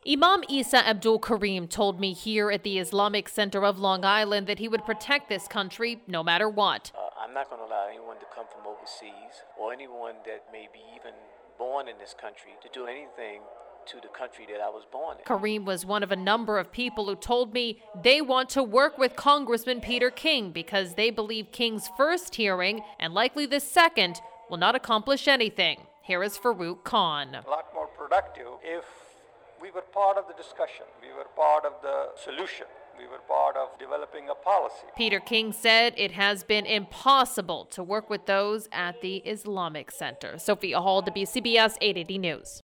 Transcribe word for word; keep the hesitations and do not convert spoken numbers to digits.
Imam Isa Abdul Karim told me here at the Islamic Center of Long Island that he would protect this country no matter what. Uh, I'm not going to allow anyone to come from overseas or anyone that may be even born in this country to do anything to the country that I was born in. Karim was one of a number of people who told me they want to work with Congressman Peter King because they believe King's first hearing, and likely the second, will not accomplish anything. Here is Farouk Khan. A lot more productive if we were part of the discussion, we were part of the solution, we were part of developing a policy. Peter King said it has been impossible to work with those at the Islamic Center. Sophia Hall, W C B S eight eighty News.